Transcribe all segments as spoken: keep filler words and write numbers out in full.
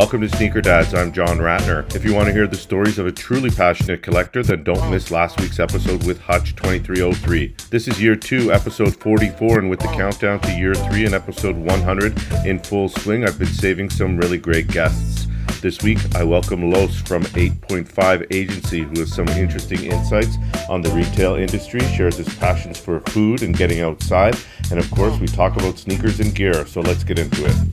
Welcome to Sneaker Dads. I'm John Ratner. If you want to hear the stories of a truly passionate collector, then don't miss last week's episode with Hutch twenty-three oh three. This is year two, episode forty-four, and with the countdown to year three and episode one hundred in full swing, I've been saving some really great guests. This week, I welcome Los from eight point five Agency, who has some interesting insights on the retail industry, shares his passions for food and getting outside, and of course, we talk about sneakers and gear, so let's get into it.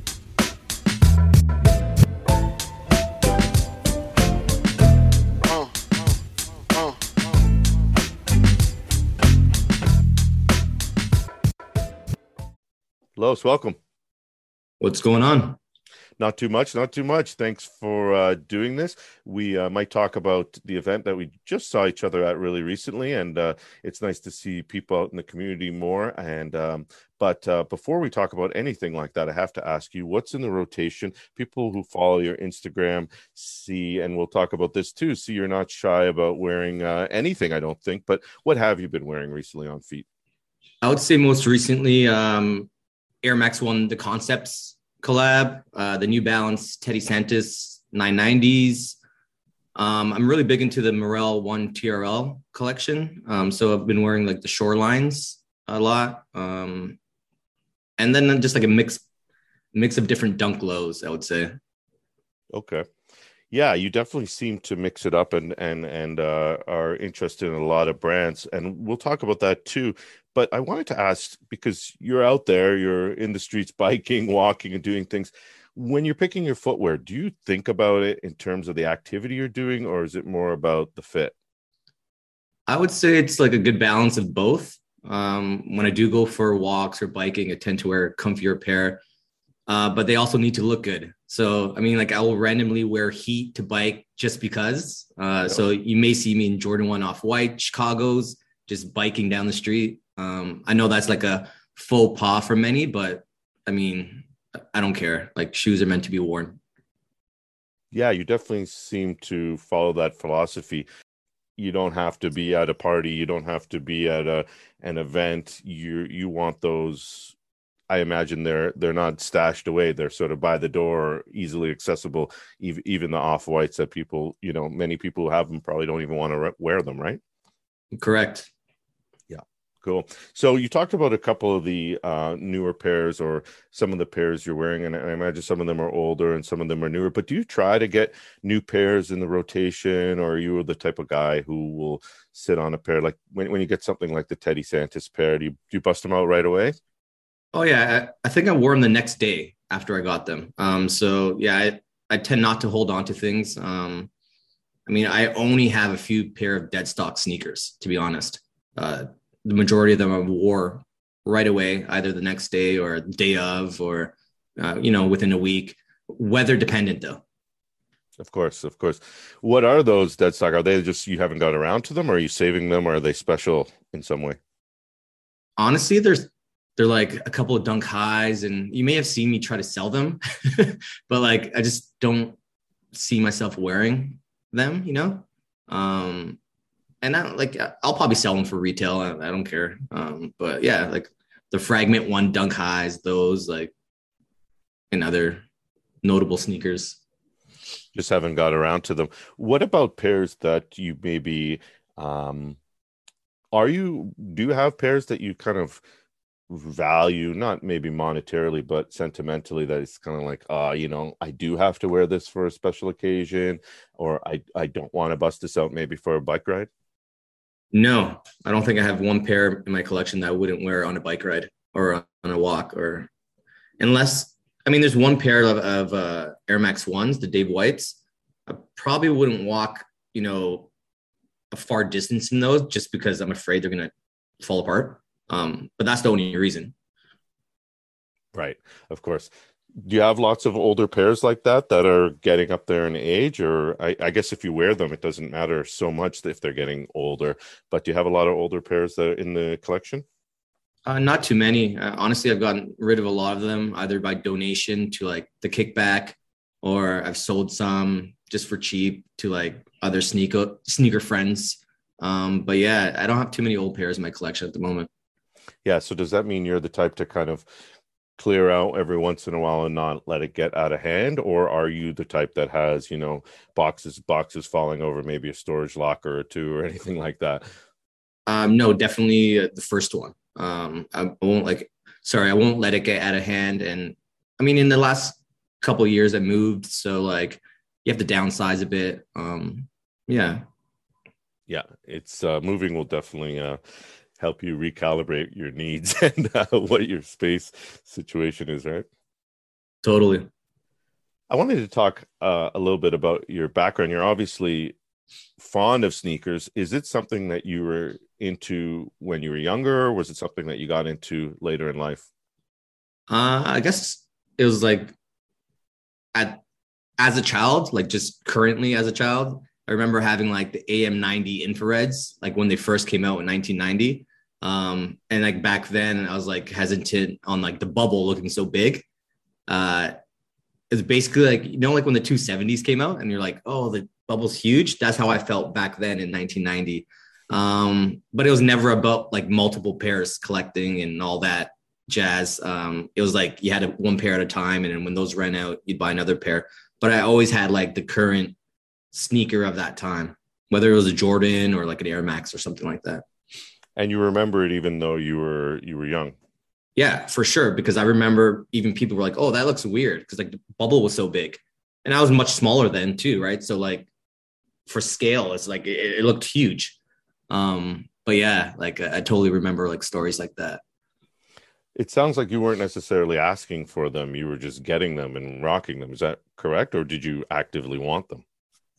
Los, welcome. What's going on? Not too much, not too much. Thanks for uh, doing this. We uh, might talk about the event that we just saw each other at really recently, and uh, it's nice to see people out in the community more. And um, but uh, before we talk about anything like that, I have to ask you, what's in the rotation? People who follow your Instagram see, and we'll talk about this too, see you're not shy about wearing uh, anything, I don't think. But what have you been wearing recently on feet? I would say most recently, um, Air Max One, the Concepts collab, uh, the New Balance Teddy Santis nine nineties. Um, I'm really big into the Morel One T R L collection. Um, so I've been wearing like the Shorelines a lot. Um, and then just like a mix, mix of different Dunk Lows, I would say. Okay. Yeah, you definitely seem to mix it up and and and uh, are interested in a lot of brands, and we'll talk about that too. But I wanted to ask, because you're out there, you're in the streets biking, walking, and doing things. When you're picking your footwear, do you think about it in terms of the activity you're doing, or is it more about the fit? I would say it's like a good balance of both. Um, when I do go for walks or biking, I tend to wear a comfier pair. Uh, but they also need to look good. So, I mean, like I will randomly wear Heat to bike just because. Uh, yeah. So you may see me in Jordan one Off-White, Chicago's, just biking down the street. Um, I know that's like a faux pas for many, but I mean, I don't care. Like shoes are meant to be worn. Yeah, you definitely seem to follow that philosophy. You don't have to be at a party. You don't have to be at a an event. You you want those. I imagine they're they're not stashed away. They're sort of by the door, easily accessible. Even even the Off-Whites that people, you know, many people who have them probably don't even want to re- wear them, right? Correct. Yeah, cool. So you talked about a couple of the uh, newer pairs, or some of the pairs you're wearing, and I imagine some of them are older and some of them are newer. But do you try to get new pairs in the rotation, or are you the type of guy who will sit on a pair? Like when when you get something like the Teddy Santis pair, do you do you bust them out right away? Oh, yeah. I, I think I wore them the next day after I got them. Um, so, yeah, I, I tend not to hold on to things. Um, I mean, I only have a few pair of dead stock sneakers, to be honest. Uh, the majority of them I wore right away, either the next day or the day of, or, uh, you know, within a week. Weather dependent, though. Of course, of course. What are those dead stock? Are they just, you haven't got around to them, or are you saving them, or are they special in some way? Honestly, there's They're like a couple of Dunk Highs, and you may have seen me try to sell them, but like, I just don't see myself wearing them, you know? Um, and I like, I'll probably sell them for retail. I, I don't care. Um, but yeah, like the Fragment One Dunk Highs, those like, and other notable sneakers. Just haven't got around to them. What about pairs that you maybe, um, are you, do you have pairs that you kind of value, not maybe monetarily, but sentimentally, that it's kind of like, uh, you know, I do have to wear this for a special occasion, or I, I don't want to bust this out maybe for a bike ride? No, I don't think I have one pair in my collection that I wouldn't wear on a bike ride or on a walk, or unless, I mean, there's one pair of, of uh, Air Max Ones, the Dave Whites. I probably wouldn't walk, you know, a far distance in those just because I'm afraid they're going to fall apart. Um, but that's the only reason. Right. Of course. Do you have lots of older pairs like that that are getting up there in age? Or I, I guess if you wear them, it doesn't matter so much if they're getting older. But do you have a lot of older pairs that are in the collection? Uh, not too many. Uh, honestly, I've gotten rid of a lot of them, either by donation to like the Kickback, or I've sold some just for cheap to like other sneaker sneaker friends. Um, but yeah, I don't have too many old pairs in my collection at the moment. Yeah. So does that mean you're the type to kind of clear out every once in a while and not let it get out of hand? Or are you the type that has, you know, boxes, boxes falling over maybe a storage locker or two or anything like that? Um, no, definitely uh, the first one. Um, I, I won't like, sorry, I won't let it get out of hand. And I mean, in the last couple of years, I moved, so like you have to downsize a bit. Um, yeah, Yeah, it's uh, moving will definitely uh, help you recalibrate your needs and uh, what your space situation is, right? totally. I wanted to talk uh, a little bit about your background. You're obviously fond of sneakers. Is it something that you were into when you were younger, or was it something that you got into later in life? Uh, I guess it was like at as a child, like just currently as a child, I remember having like the A M ninety infrareds, like when they first came out in nineteen ninety. Um, and like back then, I was like hesitant on like the bubble looking so big. Uh, it's basically like, you know, like when the two seventies came out and you're like, oh, the bubble's huge. That's how I felt back then in nineteen ninety. Um, but it was never about like multiple pairs collecting and all that jazz. Um, it was like you had a, one pair at a time. And then when those ran out, you'd buy another pair. But I always had like the current sneaker of that time, whether it was a Jordan or like an Air Max or something like that. And you remember it even though you were you were young. Yeah, for sure. Because I remember even people were like, oh, that looks weird. Because like the bubble was so big. And I was much smaller then too, right? So like for scale, it's like it, it looked huge. Um, but yeah, like I, I totally remember like stories like that. It sounds like you weren't necessarily asking for them, you were just getting them and rocking them. Is that correct? Or did you actively want them?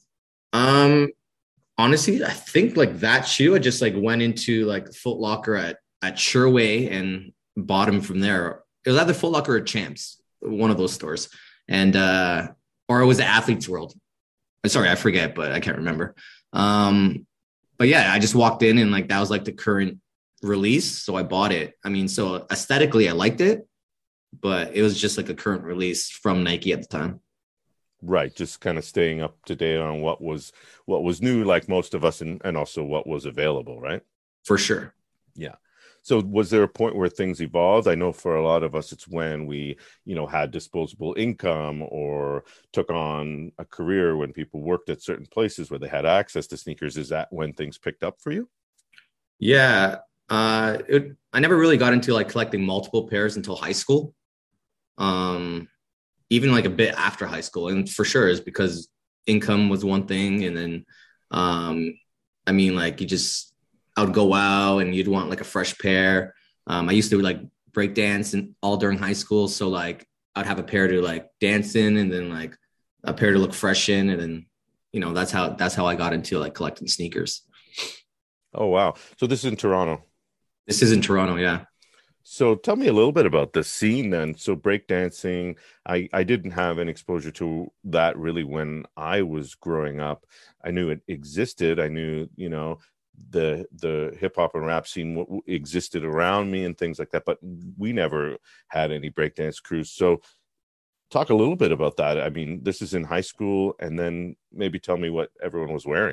Um, honestly, I think like that shoe, I just like went into like Foot Locker at at Sherway and bought them from there. It was either Foot Locker or Champs, one of those stores, and uh, or it was the Athlete's World. Sorry, I forget, but I can't remember. Um, but yeah, I just walked in and like that was like the current release, so I bought it. I mean, so aesthetically, I liked it, but it was just like a current release from Nike at the time, Right, just kind of staying up to date on what was what was new, like most of us, and, and also what was available, right? for sure. Yeah. So was there a point where things evolved? I know for a lot of us, it's when we, you know, had disposable income or took on a career when people worked at certain places where they had access to sneakers. Is that when things picked up for you? Yeah. Uh, it, I never really got into like collecting multiple pairs until high school. Um, even like a bit after high school. And for sure is because income was one thing. And then, um, I mean, like you just, I would go out and you'd want like a fresh pair. Um, I used to like break dance and all during high school. So like I'd have a pair to like dance in and then like a pair to look fresh in. And then, you know, that's how, that's how I got into like collecting sneakers. Oh, wow. So this is in Toronto. This is in Toronto. Yeah. So tell me a little bit about the scene then. So breakdancing, I, I didn't have any exposure to that really when I was growing up. I knew it existed. I knew, you know, the the hip hop and rap scene w- existed around me and things like that, but we never had any breakdance crews. So talk a little bit about that. I mean, this is in high school, and then maybe tell me what everyone was wearing.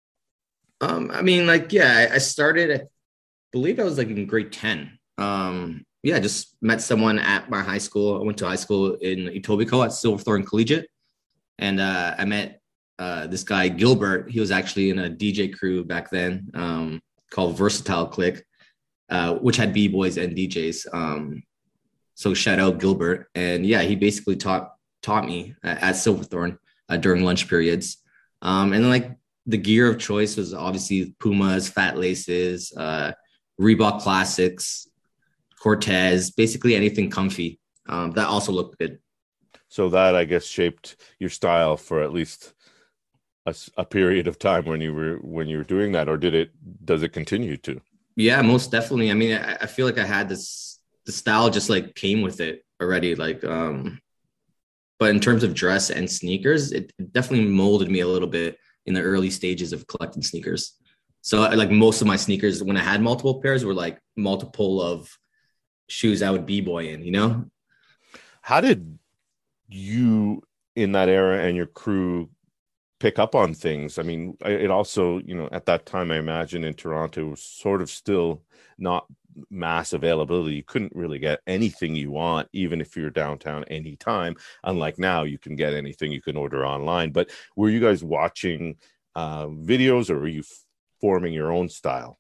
Um, I mean, like, yeah, I, I started, I believe I was like in grade ten. Um, yeah, just met someone at my high school. I went to high school in Etobicoke at Silverthorne Collegiate. And uh, I met uh, this guy, Gilbert. He was actually in a D J crew back then um, called Versatile Click, uh, which had B-boys and D Js. Um, so shout out Gilbert. And yeah, he basically taught taught me at, at Silverthorne uh, during lunch periods. Um, and then like the gear of choice was obviously Pumas, Fat Laces, uh, Reebok Classics, Cortez, basically anything comfy. Um, that also looked good. So that, I guess, shaped your style for at least a, s- a period of time when you were when you were doing that, or did it does it continue to? Yeah, most definitely. I mean, I, I feel like I had this, the style just like came with it already. Like, um, but in terms of dress and sneakers, it definitely molded me a little bit in the early stages of collecting sneakers. So like most of my sneakers, when I had multiple pairs, were like multiple of shoes I would b-boy in, you know? How did you in that era and your crew pick up on things. I mean, it also, you know, at that time, I imagine in Toronto, it was sort of still not mass availability. You couldn't really get anything you want, even if you're downtown anytime. Unlike now, you can get anything you can order online. But were you guys watching uh, videos, or were you forming your own style?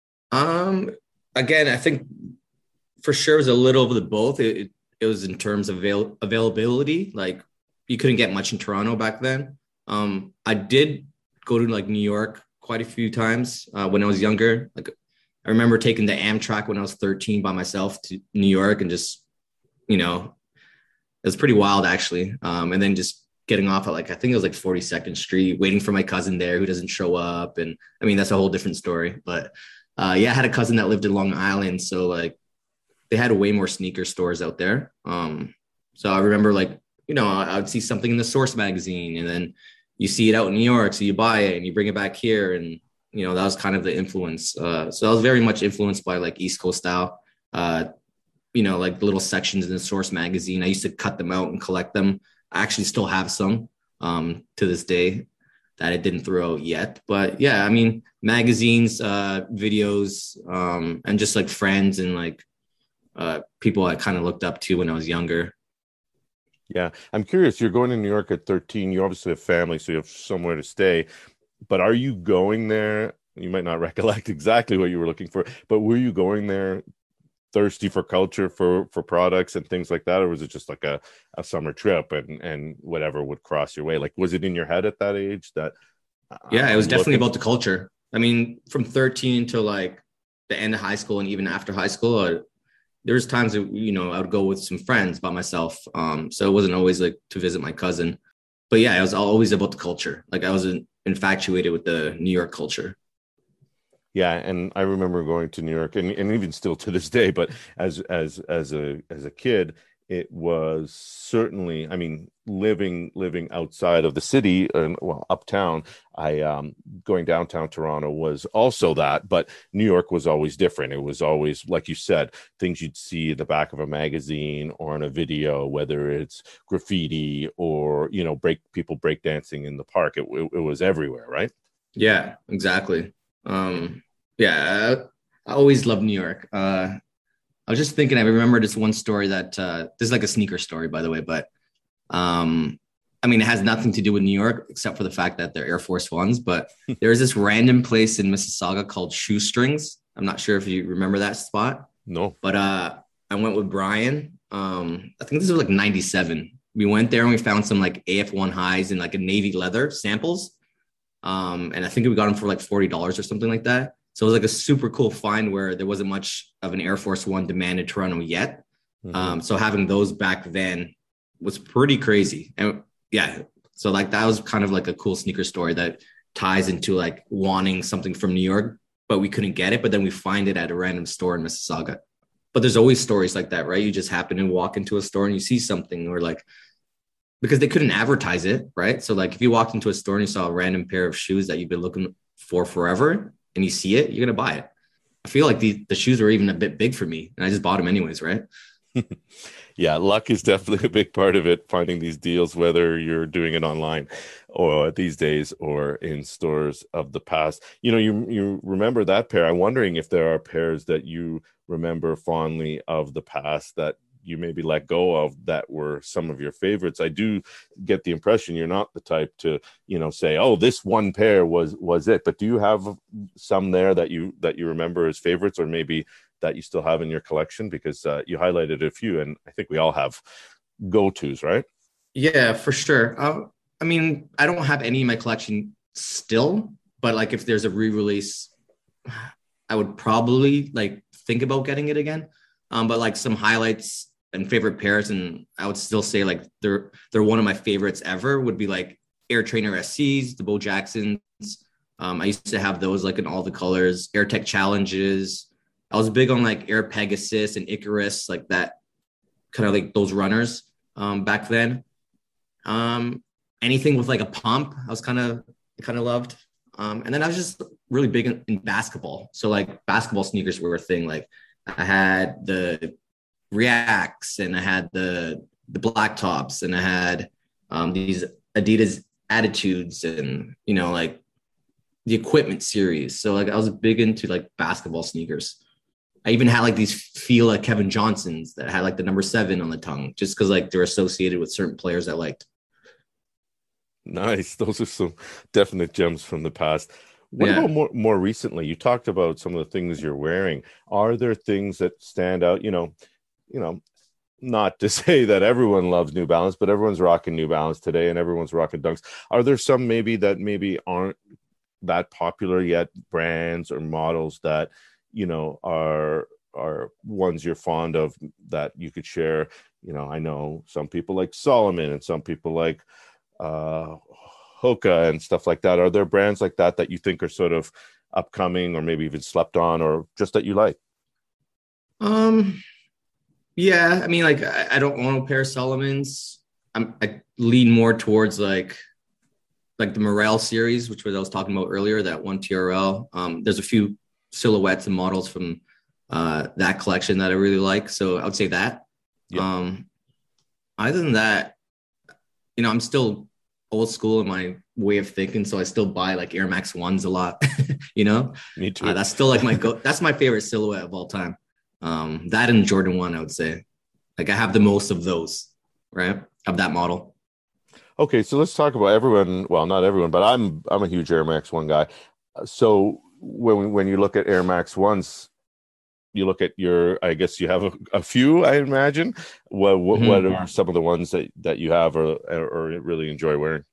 Um, again, I think for sure it was a little of the both. It, it, it was in terms of avail- availability. Like you couldn't get much in Toronto back then. Um, I did go to like New York quite a few times uh, when I was younger. Like I remember taking the Amtrak when I was thirteen by myself to New York and just, you know, it was pretty wild actually. Um, and then just getting off at like, I think it was like forty-second Street, waiting for my cousin there who doesn't show up. And I mean, that's a whole different story. But uh, yeah, I had a cousin that lived in Long Island. So like they had way more sneaker stores out there. Um, so I remember like, you know, I would see something in the Source magazine and then you see it out in New York. So you buy it and you bring it back here. And, you know, that was kind of the influence. Uh, so I was very much influenced by like East Coast style, uh, you know, like little sections in the Source magazine. I used to cut them out and collect them. I actually still have some um, to this day that I didn't throw out yet. But yeah, I mean, magazines, uh, videos, um, and just like friends and like uh, people I kind of looked up to when I was younger. Yeah, I'm curious. You're going to New York at thirteen. You obviously have family, so you have somewhere to stay. But are you going there? You might not recollect exactly what you were looking for, but were you going there thirsty for culture, for for products and things like that, or was it just like a, a summer trip and and whatever would cross your way? Like, was it in your head at that age that? Yeah, it I'm was definitely looking... about the culture. I mean, from thirteen to like the end of high school and even after high school, uh, there was times that, you know, I would go with some friends by myself. Um, so it wasn't always like to visit my cousin. But yeah, it was always about the culture. Like I was infatuated with the New York culture. Yeah, and I remember going to New York, and, and even still to this day. But as as as a as a kid, it was certainly, I mean, living living outside of the city and well uptown. I um, going downtown Toronto was also that, but New York was always different. It was always, like you said, things you'd see in the back of a magazine or in a video, whether it's graffiti or you know break people breakdancing in the park. It, it it was everywhere, right? Yeah, exactly. Um, yeah, I, I always loved New York. Uh, I was just thinking, I remember this one story that uh, this is like a sneaker story, by the way, but um, I mean, it has nothing to do with New York except for the fact that they're Air Force Ones. But there is this random place in Mississauga called Shoestrings. I'm not sure if you remember that spot. No. But uh, I went with Brian. Um, I think this was like ninety-seven. We went there and we found some like A F one highs and like a navy leather samples. Um, and I think we got them for like forty dollars or something like that. So it was like a super cool find where there wasn't much of an Air Force One demand in Toronto yet. Mm-hmm. Um, so having those back then was pretty crazy. And yeah, so like that was kind of like a cool sneaker story that ties into like wanting something from New York, but we couldn't get it. But then we find it at a random store in Mississauga. But there's always stories like that, right? You just happen to walk into a store and you see something or like, because they couldn't advertise it, right? So like if you walked into a store and you saw a random pair of shoes that you've been looking for forever and you see it, you're going to buy it. I feel like the, the shoes were even a bit big for me and I just bought them anyways, right? Yeah, luck is definitely a big part of it, finding these deals, whether you're doing it online or these days or in stores of the past. You know, you you remember that pair. I'm wondering if there are pairs that you remember fondly of the past that you maybe let go of that were some of your favorites. I do get the impression you're not the type to, you know, say, oh, this one pair was was it. But do you have some there that you that you remember as favorites, or maybe that you still have in your collection? Because uh, you highlighted a few, and I think we all have go-tos, right? Yeah, for sure. Uh, I mean, I don't have any in my collection still, but like if there's a re-release, I would probably like think about getting it again. Um, but like some highlights and favorite pairs, and I would still say like they're they're one of my favorites ever, would be like Air Trainer S Cs, the Bo Jacksons. Um, I used to have those like in all the colors. Air Tech Challenges. I was big on like Air Pegasus and Icarus, like that kind of like those runners um, back then. Um, anything with like a pump, I was kind of kind of loved. Um, and then I was just really big in, in basketball. So like basketball sneakers were a thing. Like I had the Reacts and I had the the black tops and I had um, these Adidas attitudes and, you know, like the equipment series. So like I was big into like basketball sneakers. I even had like these feel like Kevin Johnsons that had like the number seven on the tongue, just because like they're associated with certain players I liked. Nice. Those are some definite gems from the past. What about Yeah. more more recently? You talked about some of the things you're wearing. Are there things that stand out? You know, you know, not to say that everyone loves New Balance, but everyone's rocking New Balance today and everyone's rocking Dunks. Are there some maybe that maybe aren't that popular yet, brands or models that, you know, are are ones you're fond of that you could share? You know, I know some people like Solomon and some people like uh Hoka and stuff like that. Are there brands like that that you think are sort of upcoming or maybe even slept on or just that you like? Um, yeah, I mean, like I, I don't own a pair of Solomons. I'm I lean more towards like like the Morel series, which was I was talking about earlier, that one T R L. Um, there's a few silhouettes and models from uh that collection that I really like. So I would say that. Yeah, Um, other than that, you know, I'm still old school in my way of thinking, so I still buy like Air Max ones a lot. you know, me uh, too. that's still like my go. That's my favorite silhouette of all time. Um, that and Jordan one, I would say. Like I have the most of those, right? Of that model. Okay, so let's talk about everyone. Well, not everyone, but I'm I'm a huge Air Max One guy. Uh, So when when you look at Air Max Ones, you look at your. I guess you have a, a few. I imagine. What what what Mhm. are some of the ones that that you have or or really enjoy wearing?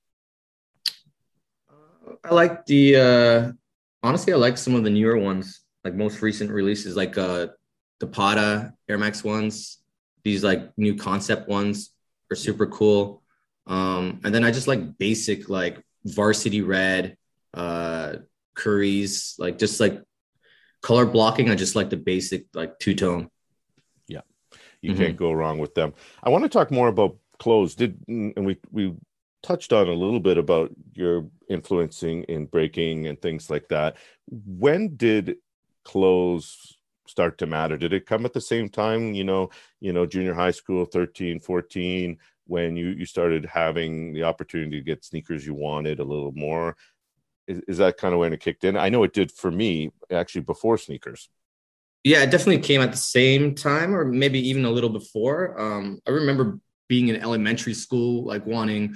I like the uh honestly, I like some of the newer ones, like most recent releases, like uh the Pada Air Max ones. These like new concept ones are Yeah. super cool. Um, and then I just like basic like varsity red, uh curries, like just like color blocking. I just like the basic like two-tone. Yeah. You can't Hmm. go wrong with them. I want to talk more about clothes. Did and we we touched on a little bit about your influencing in breaking and things like that. When did clothes start to matter? Did it come at the same time, you know, you know, junior high school, thirteen, fourteen, when you you started having the opportunity to get sneakers you wanted a little more? Is, is that kind of when it kicked in? I know it did for me actually before sneakers. Yeah, it definitely came at the same time, or maybe even a little before. Um, I remember being in elementary school, like wanting,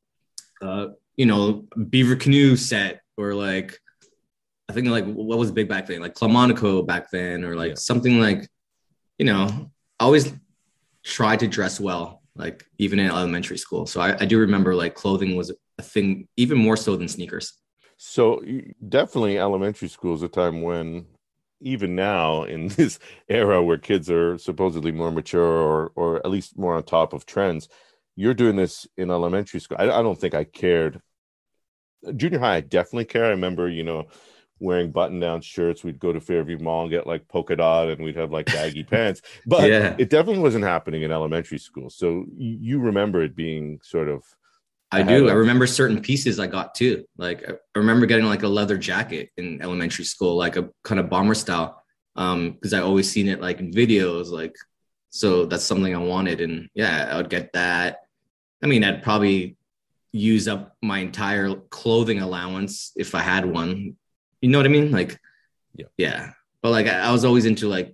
uh, you know, Beaver Canoe set, or like I think like what was big back then, like Clamonaco back then, or like Yeah. something like, you know, I always tried to dress well, like even in elementary school. So I, I do remember like clothing was a thing, even more so than sneakers. So definitely elementary school is a time when even now in this era where kids are supposedly more mature or or at least more on top of trends, you're doing this in elementary school. I, I don't think I cared. Junior high, I definitely care. I remember, you know, wearing button-down shirts. We'd go to Fairview Mall and get like polka dot and we'd have like baggy pants. But Yeah, it definitely wasn't happening in elementary school. So you remember it being sort of I ahead do. I of. remember certain pieces I got too. Like I remember getting like a leather jacket in elementary school, like a kind of bomber style. Um, because I always seen it like in videos, like so that's something I wanted. And yeah, I would get that. I mean, I'd probably use up my entire clothing allowance if I had one. You know what I mean? Like, Yeah. yeah. But like I, I was always into like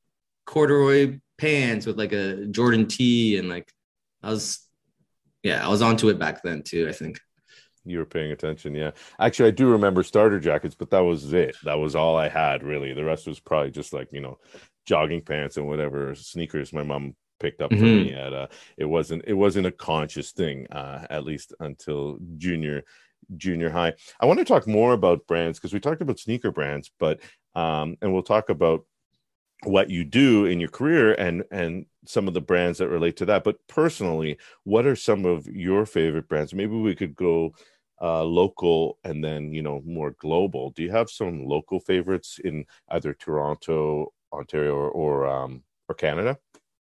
corduroy pants with like a Jordan tee and like I was yeah, I was onto it back then too, I think. You were paying attention, yeah. Actually, I do remember starter jackets, but that was it. That was all I had, really. The rest was probably just like, you know, jogging pants and whatever sneakers my mom picked up for me Mm-hmm. at uh it wasn't it wasn't a conscious thing, uh, at least until junior junior high. I want to talk more about brands because we talked about sneaker brands, but um and we'll talk about what you do in your career and and some of the brands that relate to that. But personally, what are some of your favorite brands? Maybe we could go uh, local and then, you know, more global. Do you have some local favorites in either Toronto, Ontario, or or, um, or Canada?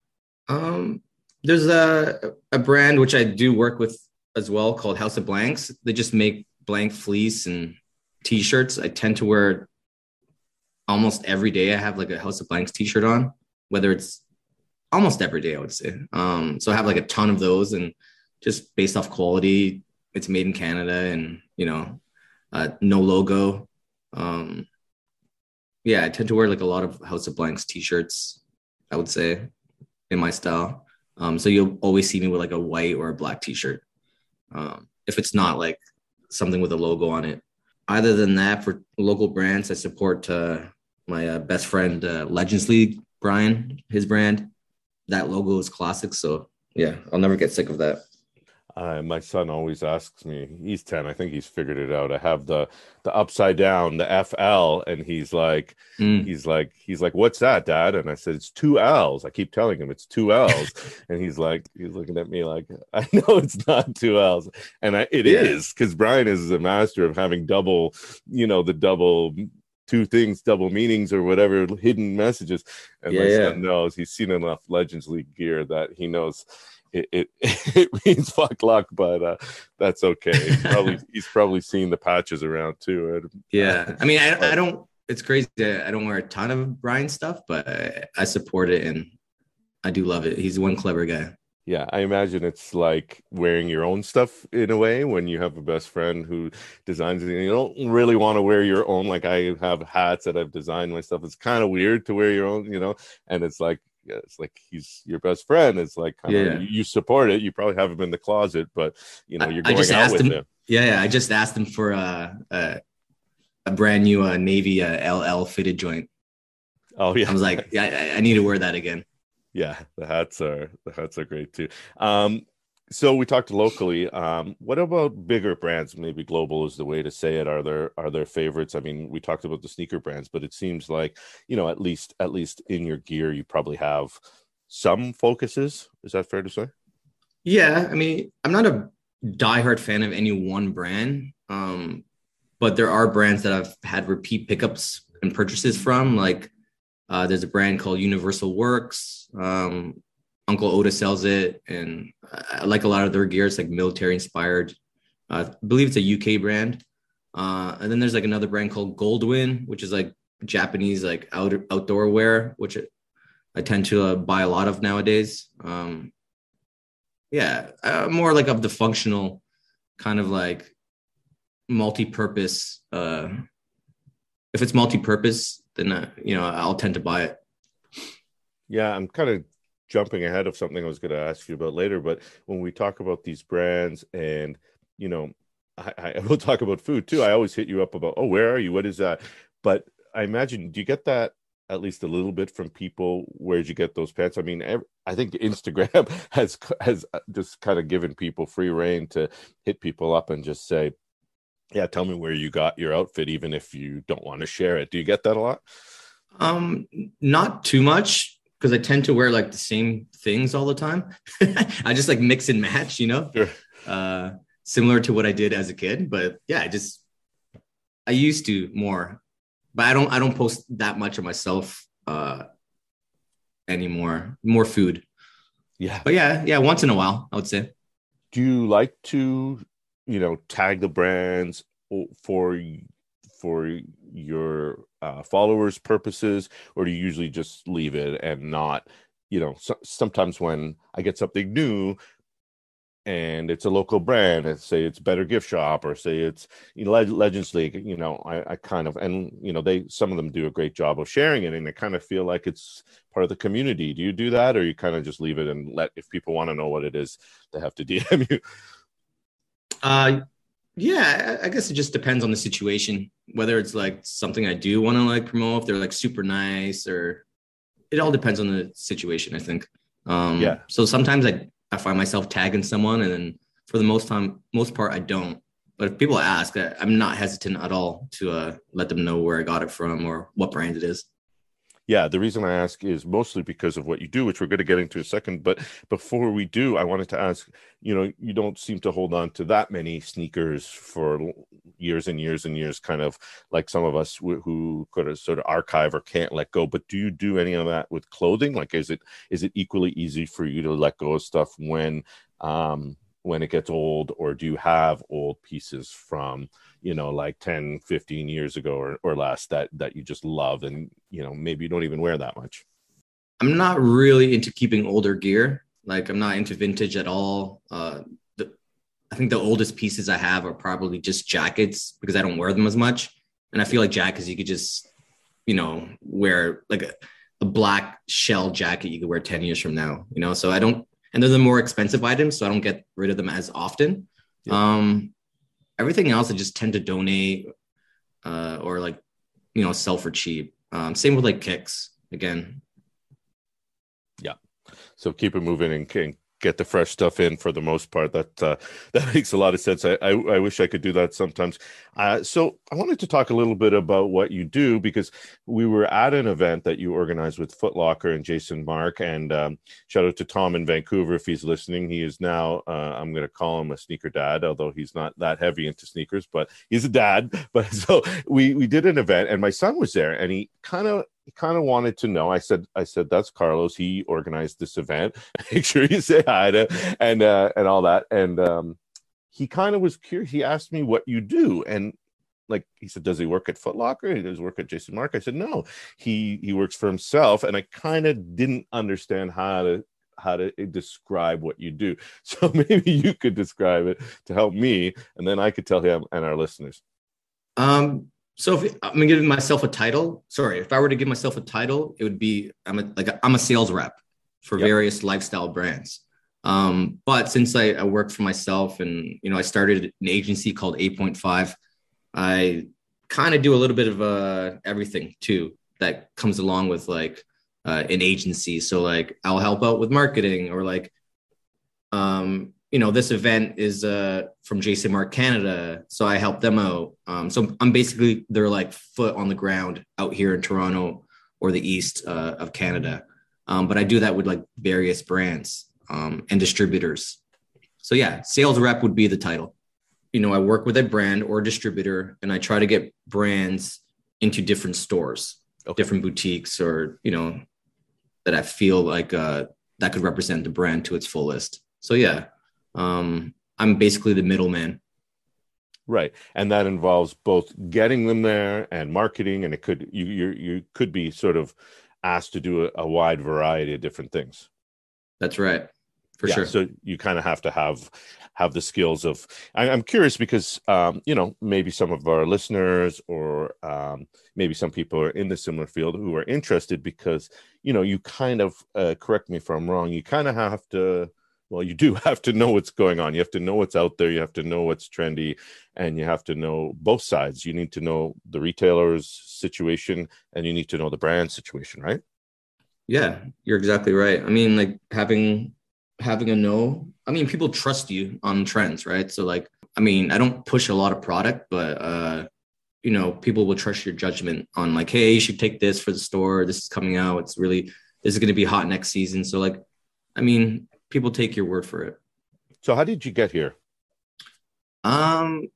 Um, there's a a brand which I do work with as well called House of Blanks. They just make blank fleece and t-shirts. I tend to wear almost every day. I have like a House of Blanks t-shirt on, whether it's almost every day, I would say. Um, so I have like a ton of those and just based off quality. it's made in Canada and, you know, uh, no logo. Um, yeah, I tend to wear like a lot of House of Blanks t-shirts, I would say, in my style. Um, so you'll always see me with like a white or a black t-shirt. Um, if it's not like something with a logo on it. Other than that, for local brands, I support uh, my uh, best friend, uh, Legends League, Brian, his brand. That logo is classic. So yeah, I'll never get sick of that. Uh, my son always asks me, he's ten, I think he's figured it out. I have the the upside down, the F L, and he's like, Mm. he's like, he's like, what's that, Dad? And I said, it's two L's. I keep telling him it's two L's. And he's like, he's looking at me like, I know it's not two L's. And I, it Yeah. is, because Brian is a master of having double, you know, the double two things, double meanings or whatever, hidden messages. And Yeah, my yeah. son knows, he's seen enough Legends League gear that he knows it it, it means fuck luck, but uh, that's okay. He's probably he's probably seen the patches around too. Yeah. I mean, I, I don't, it's crazy that I don't wear a ton of Brian stuff, but I, I support it and I do love it. He's one clever guy. Yeah, I imagine it's like wearing your own stuff in a way when you have a best friend who designs it. You don't really want to wear your own. Like I have hats that I've designed myself. It's kind of weird to wear your own, you know, and it's like, yeah, it's like he's your best friend. It's like kind Yeah. of you support it. You probably have him in the closet, but you know I, you're I going just out asked with him. him. Yeah, yeah. I just asked him for a, a, a brand new uh, Navy uh, L L fitted joint. Oh yeah, I was like, yeah, I, I need to wear that again. Yeah, the hats are the hats are great too. Um, so we talked locally. Um, what about bigger brands? Maybe global is the way to say it. Are there are there favorites? I mean, we talked about the sneaker brands, but it seems like, you know, at least at least in your gear, you probably have some focuses. Is that fair to say? Yeah, I mean, I'm not a diehard fan of any one brand, um, but there are brands that I've had repeat pickups and purchases from. Like uh, there's a brand called Universal Works. Um, Uncle Oda sells it, and I like a lot of their gear. It's like military inspired. Uh, I believe it's a U K brand. Uh, and then there's like another brand called Goldwyn, which is like Japanese like out, outdoor wear, which I tend to uh, buy a lot of nowadays. Um, yeah, uh, more like of the functional kind of like multi-purpose. Uh, if it's multi-purpose, then uh, you know I'll tend to buy it. Yeah, I'm kind of jumping ahead of something I was going to ask you about later, but when we talk about these brands and, you know, I, I will talk about food too. I always hit you up about, oh, where are you? What is that? But I imagine, do you get that at least a little bit from people? Where'd you get those pants? I mean, every, I think Instagram has has just kind of given people free reign to hit people up and just say, yeah, tell me where you got your outfit, even if you don't want to share it. Do you get that a lot? Um, not too much because I tend to wear like the same things all the time. I just like mix and match, you know, Sure. uh, similar to what I did as a kid. But yeah, I just I used to more, but I don't I don't post that much of myself uh, anymore. More food, Yeah. but yeah, yeah, once in a while, I would say. Do you like to, you know, tag the brands for for your uh, followers' purposes, or do you usually just leave it and not, you know, so, sometimes when I get something new and it's a local brand, and say it's Better Gift Shop or say it's, you know, Legends League, you know, I, I kind of, and, you know, they, some of them do a great job of sharing it and I kind of feel like it's part of the community. Do you do that, or you kind of just leave it and let, if people want to know what it is, they have to D M you? Uh, yeah, I guess it just depends on the situation, whether it's like something I do want to like promote, if they're like super nice, or it all depends on the situation, I think. Um, Yeah. So sometimes I, I find myself tagging someone, and then for the most time, most part, I don't. But if people ask, I, I'm not hesitant at all to uh, let them know where I got it from or what brand it is. Yeah, the reason I ask is mostly because of what you do, which we're going to get into in a second. But before we do, I wanted to ask, you know, you don't seem to hold on to that many sneakers for years and years and years, kind of like some of us who, who could have sort of archive or can't let go. But do you do any of that with clothing? Like, is it is it equally easy for you to let go of stuff when um, when it gets old, or do you have old pieces from, you know, like ten, fifteen years ago or, or less that, that you just love and, you know, maybe you don't even wear that much? I'm not really into keeping older gear. Like I'm not into vintage at all. Uh, the, I think the oldest pieces I have are probably just jackets because I don't wear them as much. And I feel like jackets, you could just, you know, wear like a, a black shell jacket you could wear ten years from now, you know? So I don't, and they're the more expensive items. So I don't get rid of them as often. Yeah. Um, everything else I just tend to donate uh, or like, you know, sell for cheap. Um, same with like kicks again. Yeah. So keep it moving and, and get the fresh stuff in for the most part. That uh, that makes a lot of sense. I, I, I wish I could do that sometimes. Uh, so I wanted to talk a little bit about what you do, because we were at an event that you organized with Foot Locker and Jason Mark. And um, shout out to Tom in Vancouver if he's listening. He is now, uh, I'm going to call him a sneaker dad, although he's not that heavy into sneakers, but he's a dad. But so we we did an event and my son was there, and he kind of He kind of wanted to know. I said, I said, that's Carlos. He organized this event. Make sure you say hi to and uh, and all that. And um, he kind of was curious. He asked me what you do, and like he said, does he work at Foot Locker? He does work at Jason Mark. I said, no, he he works for himself. And I kind of didn't understand how to how to describe what you do. So maybe you could describe it to help me, and then I could tell him and our listeners. Um. So if I'm gonna give myself a title, sorry, if I were to give myself a title, it would be I'm a like a, I'm a sales rep for yep. various lifestyle brands. Um, but since I, I work for myself, and you know, I started an agency called eight point five, I kind of do a little bit of uh, everything too that comes along with like uh, an agency. So like I'll help out with marketing, or like um you know, this event is uh, from Jason Mark Canada, so I help them out. Um, so I'm basically they're like foot on the ground out here in Toronto or the east uh, of Canada. Um, but I do that with like various brands um, and distributors. So yeah, sales rep would be the title. You know, I work with a brand or distributor, and I try to get brands into different stores, okay. different boutiques, or you know, that I feel like uh, that could represent the brand to its fullest. So yeah. Um, I'm basically the middleman. Right. And that involves both getting them there and marketing. And it could, you, you, you could be sort of asked to do a, a wide variety of different things. That's right. For yeah, sure. So you kind of have to have, have the skills of, I, I'm curious because, um, you know, maybe some of our listeners or um, maybe some people are in the similar field who are interested because, you know, you kind of, uh, correct me if I'm wrong, you kind of have to, well, you do have to know what's going on. You have to know what's out there. You have to know what's trendy, and you have to know both sides. You need to know the retailer's situation, and you need to know the brand situation, right? Yeah, you're exactly right. I mean, like having having a know. I mean, people trust you on trends, right? So, like, I mean, I don't push a lot of product, but uh, you know, people will trust your judgment on like, hey, you should take this for the store. This is coming out. It's really this is going to be hot next season. So, like, I mean. People take your word for it. So how did you get here? Um,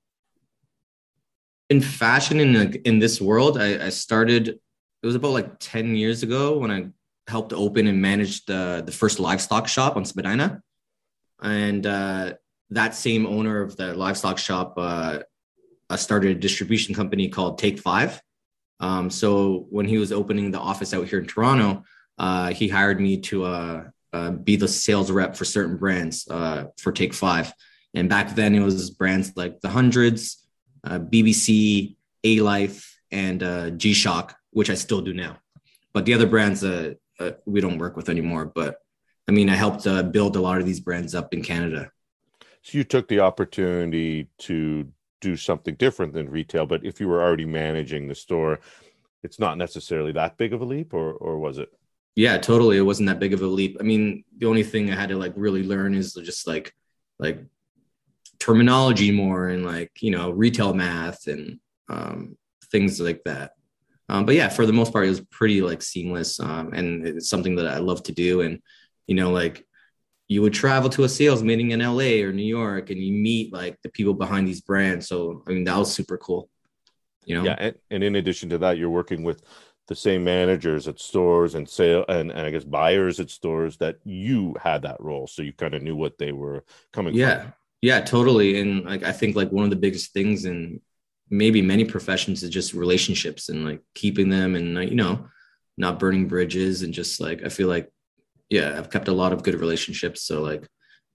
in fashion in in this world, I, I started, it was about like ten years ago when I helped open and manage the, the first livestock shop on Spadina. And uh, that same owner of the livestock shop uh, I started a distribution company called Take Five. Um, so when he was opening the office out here in Toronto, uh, he hired me to uh, uh, be the sales rep for certain brands uh, for Take Five. And back then it was brands like the Hundreds, uh, B B C, A-Life, and uh, G-Shock, which I still do now. But the other brands uh, uh, we don't work with anymore. But I mean, I helped uh, build a lot of these brands up in Canada. So you took the opportunity to do something different than retail, but if you were already managing the store, it's not necessarily that big of a leap, or or was it? Yeah, totally. It wasn't that big of a leap. I mean, the only thing I had to like really learn is just like like terminology more and like, you know, retail math and um, things like that. Um, but yeah, for the most part, it was pretty like seamless. Um, and it's something that I love to do. And, you know, like you would travel to a sales meeting in L A or New York and you meet like the people behind these brands. So, I mean, that was super cool, you know? Yeah. And, and in addition to that, you're working with the same managers at stores and sale and, and I guess buyers at stores that you had that role. So you kind of knew what they were coming yeah. from. Yeah, totally. And like, I think like one of the biggest things in maybe many professions is just relationships and like keeping them and, you know, not burning bridges. And just like, I feel like, yeah, I've kept a lot of good relationships. So like,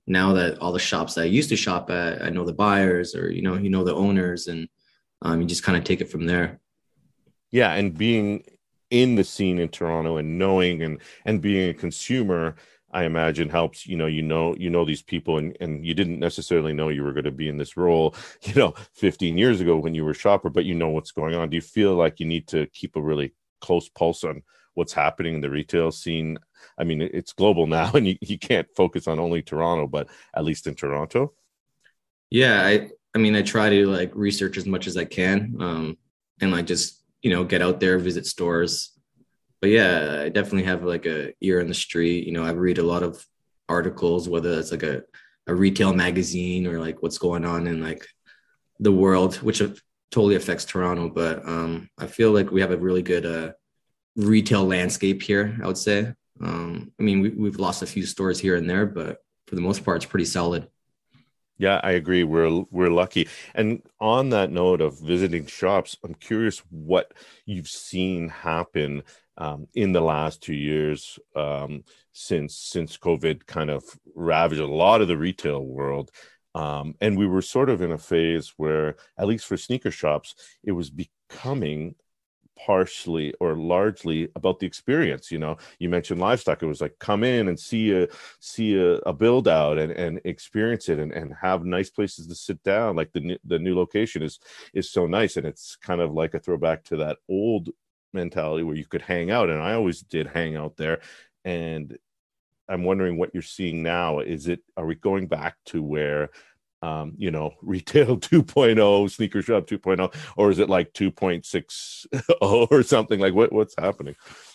now that all the shops that I used to shop at, I know the buyers, or you know, you know the owners, and um, you just kind of take it from there. Yeah, and being in the scene in Toronto and knowing and and being a consumer, I imagine helps. You know, you know, you know these people, and and you didn't necessarily know you were going to be in this role, you know, fifteen years ago when you were a shopper, but you know what's going on. Do you feel like you need to keep a really close pulse on what's happening in the retail scene? I mean, it's global now, and you, you can't focus on only Toronto, but at least in Toronto. Yeah, I I mean, I try to like research as much as I can, um, and like just you know get out there, visit stores. But yeah, I definitely have like a ear in the street. You know, I read a lot of articles, whether it's like a a retail magazine or like what's going on in like the world, which totally affects Toronto. But um, I feel like we have a really good uh, retail landscape here, I would say. Um, I mean, we, we've lost a few stores here and there, but for the most part, it's pretty solid. Yeah, I agree. We're we're lucky. And on that note of visiting shops, I'm curious what you've seen happen um, in the last two years um, since since COVID kind of ravaged a lot of the retail world. Um, and we were sort of in a phase where, at least for sneaker shops, it was becoming partially or largely about the experience. You know, you mentioned livestock. It was like come in and see a see a, a build out and and experience it and and have nice places to sit down. Like the new, the new location is is so nice, and it's kind of like a throwback to that old mentality where you could hang out. And I always did hang out there. And I'm wondering what you're seeing now. Is it, are we going back to where um, you know, retail 2.0, sneaker shop 2.0, or is it like 2.60 or something? Like what what's happening?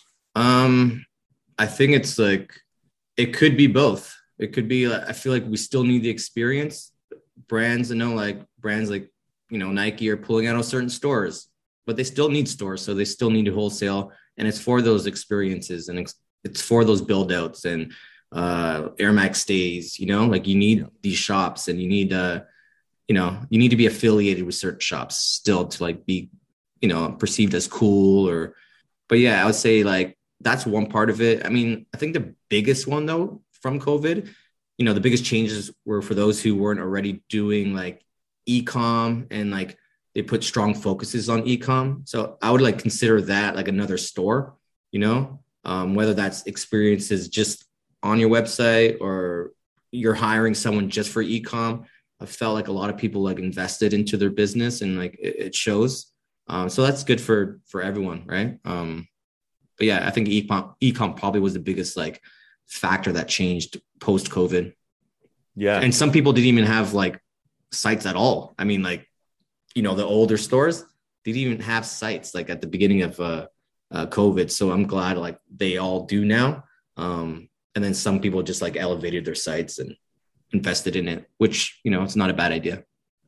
Um, I think it's like it could be both. It could be. I feel like we still need the experience. Brands, I know, like brands like you know Nike are pulling out of certain stores, but they still need stores, so they still need to wholesale, and it's for those experiences and it's, it's for those build outs and uh, Air Max stays. You know, like you need Yeah. these shops, and you need uh, you know, you need to be affiliated with certain shops still to like be, you know, perceived as cool or. But yeah, I would say like that's one part of it. I mean, I think the biggest one though from COVID, you know, the biggest changes were for those who weren't already doing like e-com and like they put strong focuses on e-com. So I would like consider that like another store, you know, um, whether that's experiences just on your website or you're hiring someone just for e-com. I felt like a lot of people like invested into their business and like it, it shows. Um, so that's good for for everyone, right? Um, but yeah, I think ecom ecom probably was the biggest like factor that changed post COVID. Yeah. And some people didn't even have like sites at all. I mean, like you know, the older stores they didn't even have sites like at the beginning of uh, uh, COVID. So I'm glad like they all do now. Um, and then some people just like elevated their sites and invested in it, which you know, it's not a bad idea.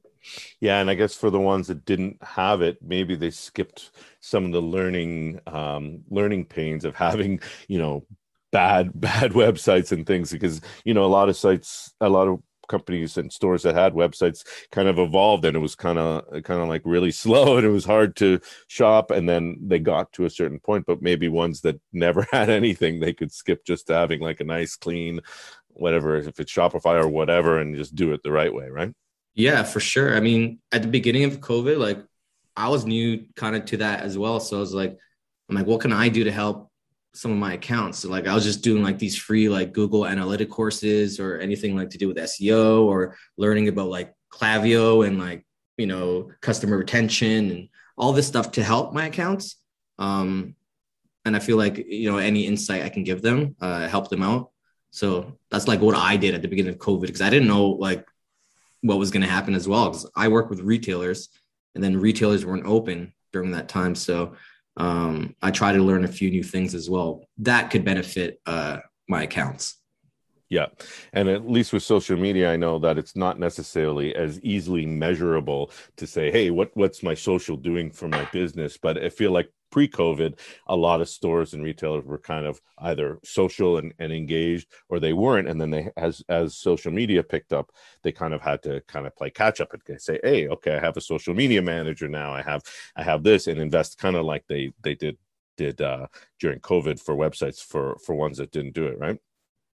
Yeah, and I guess for the ones that didn't have it, maybe they skipped some of the learning um learning pains of having, you know, bad bad websites and things, because you know a lot of sites, a lot of companies and stores that had websites kind of evolved, and it was kind of kind of like really slow, and it was hard to shop, and then they got to a certain point. But maybe ones that never had anything, they could skip just to having like a nice clean whatever, if it's Shopify or whatever, and just do it the right way, right? Yeah, for sure. I mean, at the beginning of COVID, like I was new kind of to that as well. So I was like, I'm like, what can I do to help some of my accounts? So like I was just doing like these free like Google Analytic courses or anything like to do with S E O or learning about like Clavio and like, you know, customer retention and all this stuff to help my accounts. Um, and I feel like, you know, any insight I can give them, uh, help them out. So that's like what I did at the beginning of COVID because I didn't know like what was going to happen as well. Because I work with retailers and then retailers weren't open during that time. So um, I try to learn a few new things as well that could benefit uh, my accounts. Yeah. And at least with social media, I know that it's not necessarily as easily measurable to say, hey, what, what's my social doing for my business? But I feel like pre-COVID, a lot of stores and retailers were kind of either social and, and engaged, or they weren't. And then they, as as social media picked up, they kind of had to kind of play catch up and say, hey, okay, I have a social media manager now. I have I have this, and invest kind of like they they did did uh, during COVID for websites for for ones that didn't do it, right?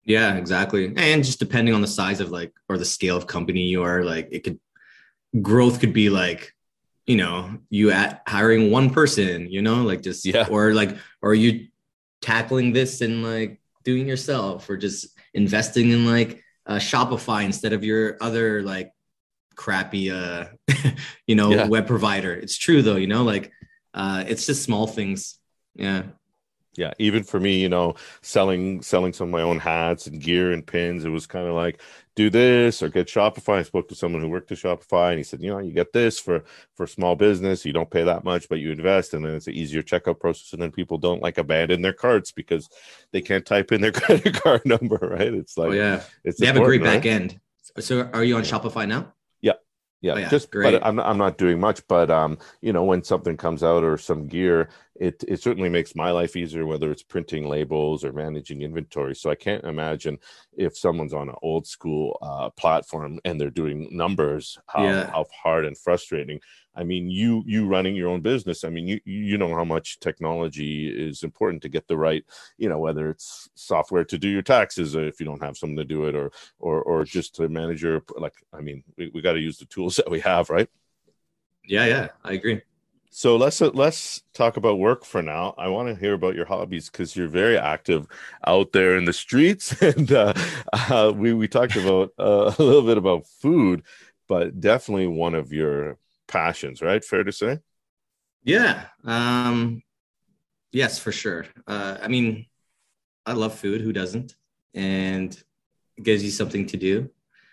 Yeah, exactly. And just depending on the size of like or the scale of company you are, like it could growth could be like, you know, you at hiring one person, you know, like just Yeah. or like or you tackling this and like doing yourself or just investing in like uh, Shopify instead of your other like crappy uh you know Yeah. web provider. It's true though, you know, like uh it's just small things. Yeah. Yeah, even for me, you know, selling selling some of my own hats and gear and pins, it was kind of like do this or get Shopify. I spoke to someone who worked at Shopify, and he said, you know, you get this for for small business. You don't pay that much, but you invest, and then it's an easier checkout process. And then people don't like abandon their carts because they can't type in their credit card number, right? It's Oh like yeah, it's they have a great important, back right? end. So are you on Yeah. Shopify now? Yeah. Yeah, Oh yeah, just but great. I'm I'm not doing much, but um, you know, when something comes out or some gear, it it certainly makes my life easier, whether it's printing labels or managing inventory. So I can't imagine if someone's on an old school uh, platform and they're doing numbers, how Yeah. how hard and frustrating. I mean, you you running your own business. I mean, you you know how much technology is important to get the right, you know, whether it's software to do your taxes uh, if you don't have someone to do it, or or or just to manage your like. I mean, we, we got to use the tools that we have, right? Yeah, yeah, I agree. So let's let's talk about work for now. I want to hear about your hobbies because you're very active out there in the streets, and uh, uh, we we talked about uh, a little bit about food, but definitely one of your passions, right? Fair to say. Yeah. Um, yes, for sure. Uh, I mean, I love food. Who doesn't? And it gives you something to do.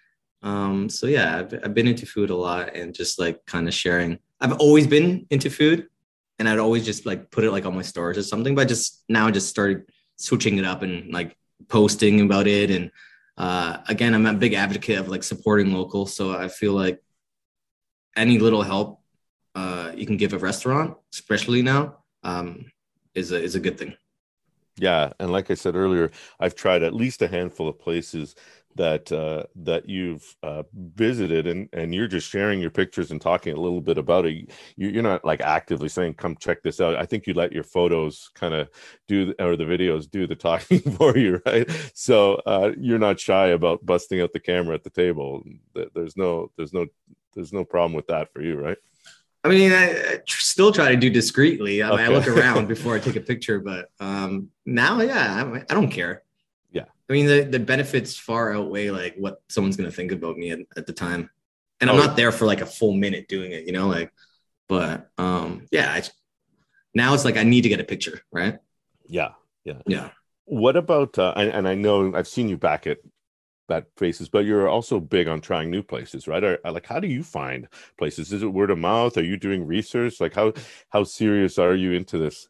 Um, so yeah, I've, I've been into food a lot and just like kind of sharing. I've always been into food and I'd always just like put it like on my stories or something, but just now just started switching it up and like posting about it. And uh, again, I'm a big advocate of like supporting local. So I feel like any little help uh, you can give a restaurant, especially now, um, is a is a good thing. Yeah, and like I said earlier, I've tried at least a handful of places that uh, that you've uh, visited, and and you're just sharing your pictures and talking a little bit about it. You, you're not like actively saying, "Come check this out." I think you let your photos kind of do, or the videos do the talking for you, right? So uh, you're not shy about busting out the camera at the table. There's no, there's no, there's no problem with that for you, right? I mean, I, I tr- still try to do discreetly. I mean, I Okay. look around before I take a picture, but um, now, yeah, I, I don't care. Yeah. I mean, the, the benefits far outweigh like what someone's gonna think about me at, at the time. And I'm Oh, not there for like a full minute doing it, you know, like. But um, yeah, I, now it's like I need to get a picture, right? yeah. Yeah. Yeah. What about uh, and, and I know I've seen you back at that places, but you're also big on trying new places, right? Or, like, how do you find places? Is it word of mouth? Are you doing research? Like, how how serious are you into this?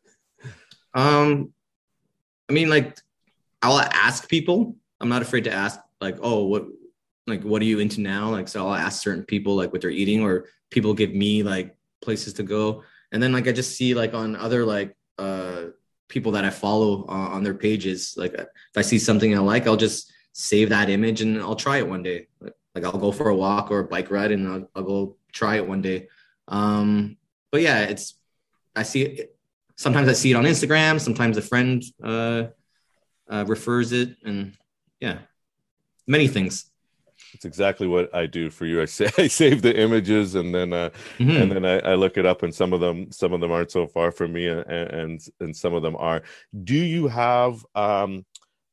Um, I mean, like I'll ask people. I'm not afraid to ask, like, oh, what, like, what are you into now? Like, so I'll ask certain people, like, what they're eating, or people give me like places to go, and then like I just see like on other like uh people that I follow uh, on their pages, like if I see something I like, I'll just save that image and I'll try it one day. Like, like I'll go for a walk or a bike ride and I'll, I'll go try it one day. Um, but yeah, it's I see it. Sometimes I see it on Instagram. Sometimes a friend uh uh, refers it, and yeah, many things. It's exactly what I do for you. I say I save the images and then uh and Mm-hmm. then I, I look it up, and some of them some of them aren't so far from me, and and and some of them are. Do you have um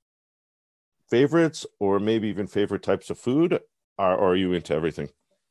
favorites, or maybe even favorite types of food? Or, or are you into everything?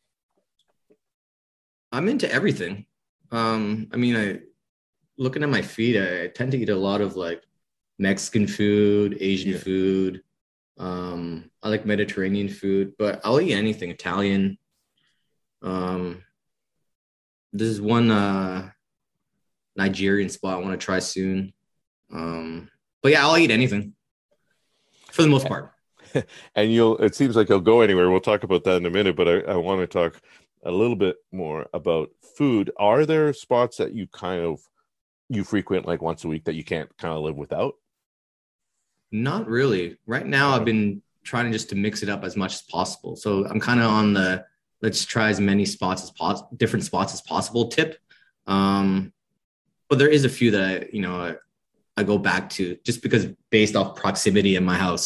I'm into everything. Um, I mean, I looking at my feed, I, I tend to eat a lot of like Mexican food, Asian Yeah. food. Um, I like Mediterranean food, but I'll eat anything Italian. Um, this is one uh Nigerian spot I want to try soon. Um, but yeah, I'll eat anything for the most part. And you'll it seems like you'll go anywhere. We'll talk about that in a minute, but I, I want to talk a little bit more about food. Are there spots that you kind of you frequent like once a week that you can't kind of live without? Not really. Right now, I've Okay. been trying just to mix it up as much as possible. So I'm kind of on the let's try as many spots as possible, different spots as possible tip. Um, but there is a few that I, you know, I, I go back to just because based off proximity in my house.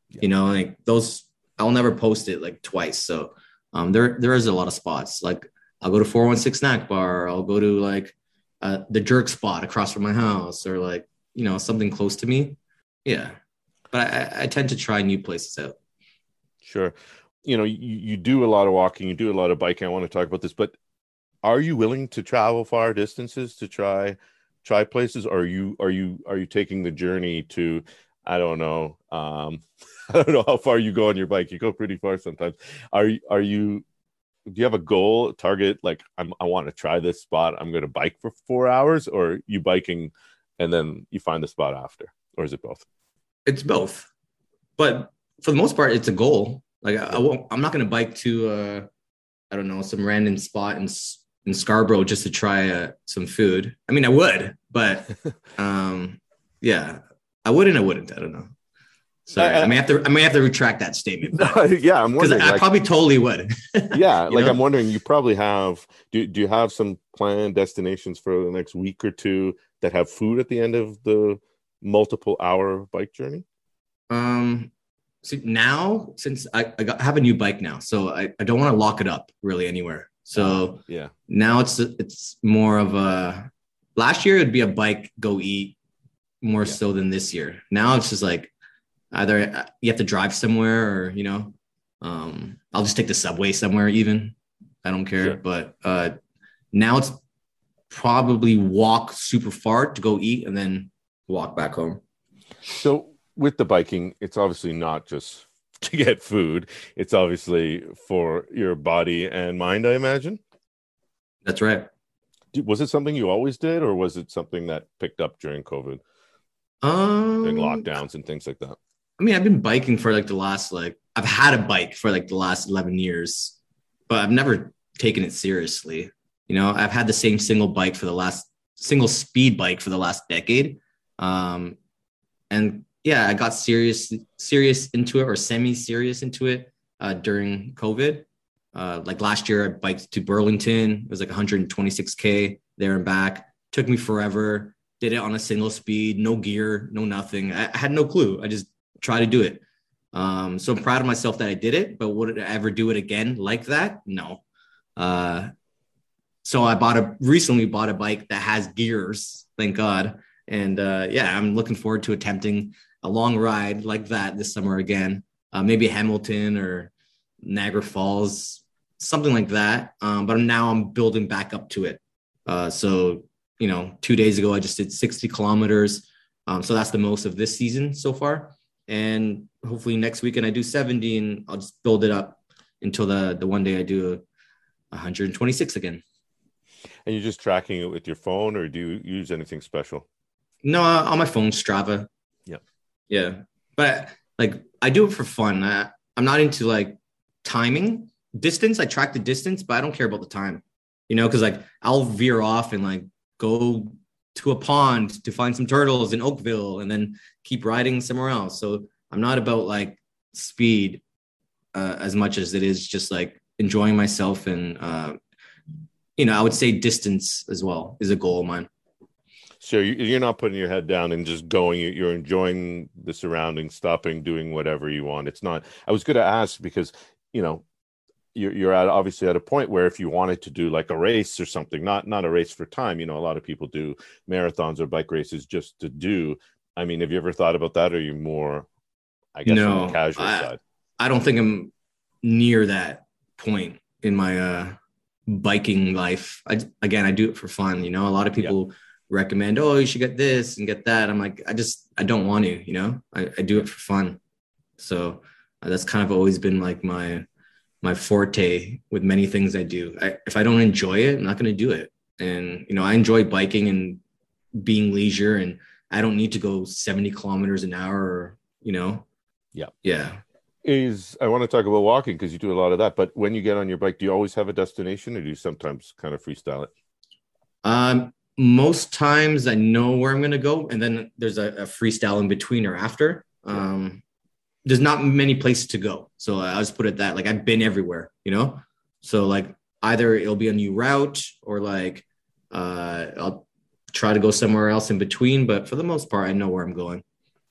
Yeah. You know, like those, I'll never post it like twice. So um, there there is a lot of spots. Like I'll go to four one six Snack Bar. I'll go to like uh, the Jerk spot across from my house, or like, you know, something close to me. Yeah. But I, I tend to try new places out. Sure. You know, you, you do a lot of walking, you do a lot of biking. I want to talk about this, but are you willing to travel far distances to try try places? Or are you are you are you taking the journey to, I don't know, um, I don't know how far you go on your bike. You go pretty far sometimes. Are you are you do you have a goal, target, like I'm, I want to try this spot, I'm going to bike for four hours, or you biking and then you find the spot after, or is it both? It's both, but for the most part, it's a goal. Like I, I won't, I'm not going to bike to, uh, I don't know, some random spot in in Scarborough just to try uh, some food. I mean, I would, but um, yeah, I would and I wouldn't. I don't know. Sorry, I, I, I may have to. I may have to retract that statement. But, yeah, I'm wondering. I, like, I probably totally would. Yeah, like know? I'm wondering. You probably have. Do Do you have some planned destinations for the next week or two that have food at the end of the multiple hour bike journey? Um. See, now, since I, I got, have a new bike now, so I, I don't want to lock it up really anywhere. So uh, yeah, now it's it's more of a. Last year it'd be a bike, go eat, more yeah. so than this year. Now it's just like either you have to drive somewhere, or you know, um, I'll just take the subway somewhere. Even I don't care. Sure. But uh, now it's probably walk super far to go eat and then walk back home. So with the biking, it's obviously not just to get food. It's obviously for your body and mind, I imagine. That's right. Was it something you always did, or was it something that picked up during COVID? Um, during lockdowns and things like that? I mean, I've been biking for like the last, like, I've had a bike for like the last eleven years, but I've never taken it seriously. You know, I've had the same single bike for the last, single speed bike for the last decade. Um, and yeah, I got serious, serious into it, or semi-serious into it uh, during COVID. Uh, like last year, I biked to Burlington. It was like one hundred twenty-six K there and back. Took me forever. Did it on a single speed, no gear, no nothing. I, I had no clue. I just tried to do it. Um, so I'm proud of myself that I did it, but would I ever do it again like that? No. Uh, so I bought a, recently bought a bike that has gears, thank God. And uh, yeah, I'm looking forward to attempting a long ride like that this summer again. Uh, maybe Hamilton or Niagara Falls, something like that. Um, but now I'm building back up to it. Uh, so, you know, two days ago, I just did sixty kilometers. Um, so that's the most of this season so far. And hopefully next weekend I do seventy, and I'll just build it up until the, the one day I do one hundred twenty-six again. And you're just tracking it with your phone, or do you use anything special? No, on my phone, Strava. Yeah. Yeah. But like, I do it for fun. I, I'm not into like timing. Distance, I track the distance, but I don't care about the time, you know, because like I'll veer off and like go to a pond to find some turtles in Oakville and then keep riding somewhere else. So I'm not about like speed uh, as much as it is just like enjoying myself. And, uh, you know, I would say distance as well is a goal of mine. So you're not putting your head down and just going, you're enjoying the surroundings, stopping, doing whatever you want. It's not, I was going to ask because, you know, you're, you're at obviously at a point where if you wanted to do like a race or something, not, not a race for time, you know, a lot of people do marathons or bike races just to do. I mean, have you ever thought about that? Or are you more, I guess, no, on the casual I, side? I don't think I'm near that point in my uh, biking life. I, again, I do it for fun. You know, a lot of people yeah. recommend, oh, you should get this and get that. I'm like, I just, I don't want to, you know, I, I do it for fun. So uh, that's kind of always been like my, my forte with many things I do. I, if I don't enjoy it, I'm not going to do it. And, you know, I enjoy biking and being leisure, and I don't need to go seventy kilometers an hour or, you know, yeah. Yeah. Is I want to talk about walking because you do a lot of that, but when you get on your bike, do you always have a destination, or do you sometimes kind of freestyle it? Um, most times I know where I'm going to go, and then there's a, a freestyle in between or after. Um, there's not many places to go. So I'll just put it that, like, I've been everywhere, you know? So like either it'll be a new route or like, uh, I'll try to go somewhere else in between, but for the most part, I know where I'm going.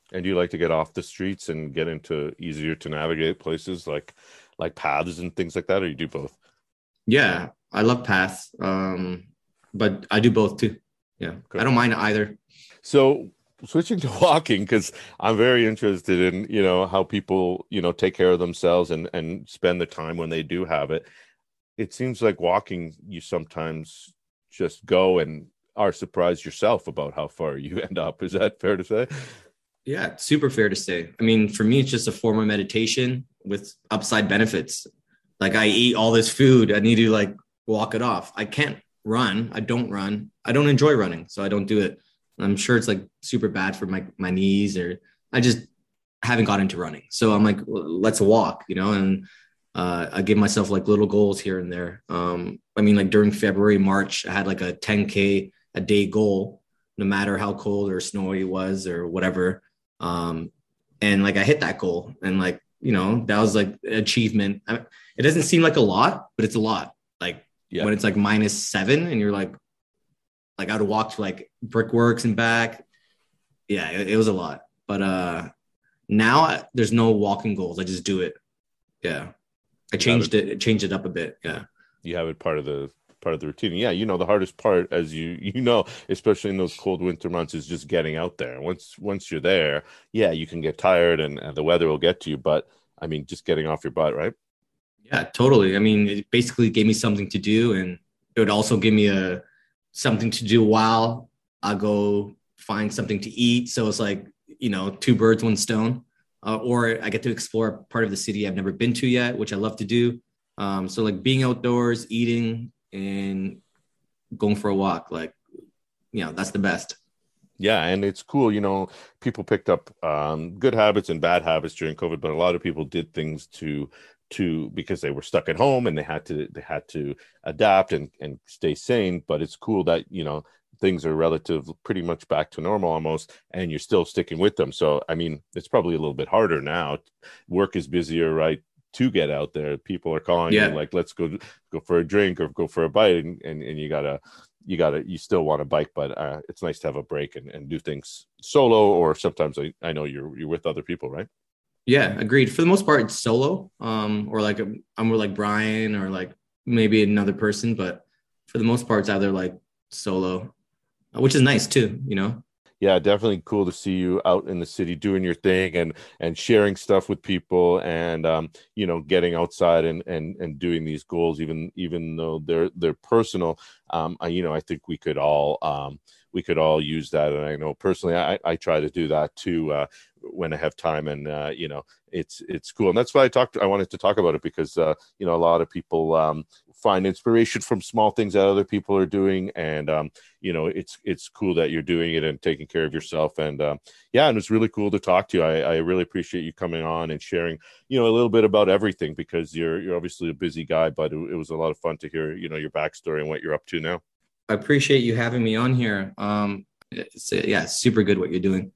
And do you like to get off the streets and get into easier to navigate places like like paths and things like that, or you do both? Yeah, I love paths, um, but I do both too. Yeah, Okay. I don't mind either. So switching to walking, because I'm very interested in, you know, how people, you know, take care of themselves and and spend the time when they do have it. It seems like walking, you sometimes just go and are surprised yourself about how far you end up. Is that fair to say? Yeah, it's super fair to say. I mean, for me, it's just a form of meditation with upside benefits. Like I eat all this food, I need to like walk it off. I can't run. I don't run. I don't enjoy running, so I don't do it. I'm sure it's like super bad for my my knees, or I just haven't got into running. So I'm like, well, let's walk, you know, and uh, I give myself like little goals here and there. Um, I mean, like during February, March, I had like a ten K a day goal, no matter how cold or snowy it was or whatever. Um, and like I hit that goal, and like, you know, that was like an achievement. I, it doesn't seem like a lot, but it's a lot. Like Yeah. when it's like minus seven and you're like, like I would walk to like Brickworks and back. Yeah, it, it was a lot. But uh, now I, there's no walking goals. I just do it. Yeah. I changed it, it, changed it up a bit. Yeah. You have it part of the part of the routine. Yeah, you know, the hardest part, as you you know, especially in those cold winter months, is just getting out there. Once once you're there, yeah, you can get tired and, and the weather will get to you. But I mean, just getting off your butt, right? Yeah, totally. I mean, it basically gave me something to do, and it would also give me a something to do while I go find something to eat. So it's like, you know, two birds, one stone. Uh, or I get to explore a part of the city I've never been to yet, which I love to do. Um, so like being outdoors, eating, and going for a walk, like, you know, that's the best. Yeah, and it's cool, you know, people picked up um, good habits and bad habits during COVID, but a lot of people did things to to because they were stuck at home and they had to they had to adapt and and stay sane. But it's cool that, you know, things are relative pretty much back to normal almost, and you're still sticking with them. So I mean, it's probably a little bit harder now. Work is busier, right, to get out there. People are calling Yeah. you like, let's go go for a drink or go for a bite, and and, and you gotta you gotta you still want to bike, but uh, it's nice to have a break and, and do things solo, or sometimes I, I know you're you're with other people, right? Yeah, agreed. For the most part, it's solo, um, or like I'm I'm with like Brian or like maybe another person, but for the most part, it's either like solo, which is nice too, you know? Yeah, definitely cool to see you out in the city doing your thing and and sharing stuff with people, and um, you know, getting outside and and and doing these goals, even even though they're they're personal. Um, I, you know, I think we could all um, we could all use that, and I know personally, I I try to do that too uh, when I have time, and uh, you know, it's it's cool, and that's why I talked. I wanted to talk about it because uh, you know, a lot of people um, find inspiration from small things that other people are doing, and um, you know, it's it's cool that you're doing it and taking care of yourself, and um, yeah, and it's really cool to talk to you. I, I really appreciate you coming on and sharing, you know, a little bit about everything, because you're you're obviously a busy guy, but it, it was a lot of fun to hear, you know, your backstory and what you're up to now. I appreciate you having me on here. Um, it's, yeah, it's super good what you're doing.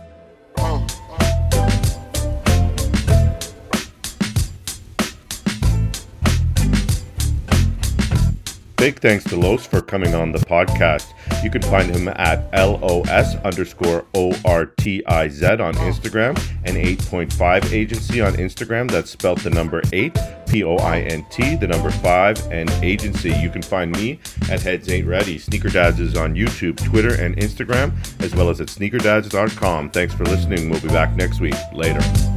Big thanks to Los for coming on the podcast. You can find him at L O S underscore O R T I Z on Instagram, and eight point five Agency on Instagram. That's spelled the number eight, P O I N T, the number five, and Agency. You can find me at Heads Ain't Ready. Sneaker Dads is on YouTube, Twitter, and Instagram, as well as at sneaker dads dot com. Thanks for listening. We'll be back next week. Later.